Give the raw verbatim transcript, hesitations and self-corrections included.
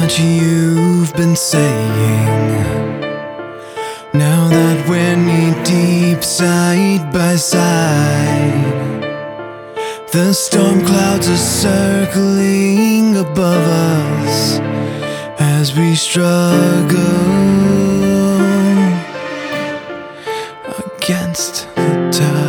what you've been saying. Now that we're knee deep side by side, the storm clouds are circling above us as we struggle against the tide.